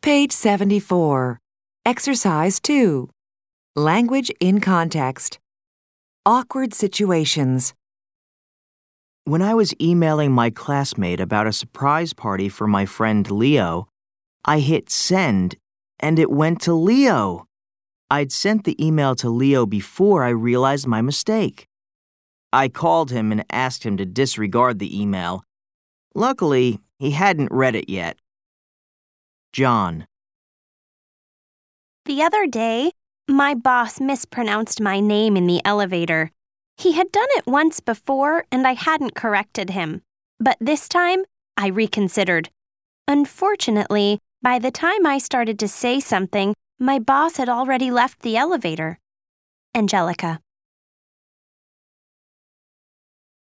Page 74. Exercise 2. Language in context. Awkward situations. When I was emailing my classmate about a surprise party for my friend Leo, I hit send and it went to Leo. I'd sent the email to Leo before I realized my mistake. I called him and asked him to disregard the email. Luckily, he hadn't read it yet. John. The other day, my boss mispronounced my name in the elevator. He had done it once before and I hadn't corrected him. But this time, I reconsidered. Unfortunately, by the time I started to say something, my boss had already left the elevator. Angelica.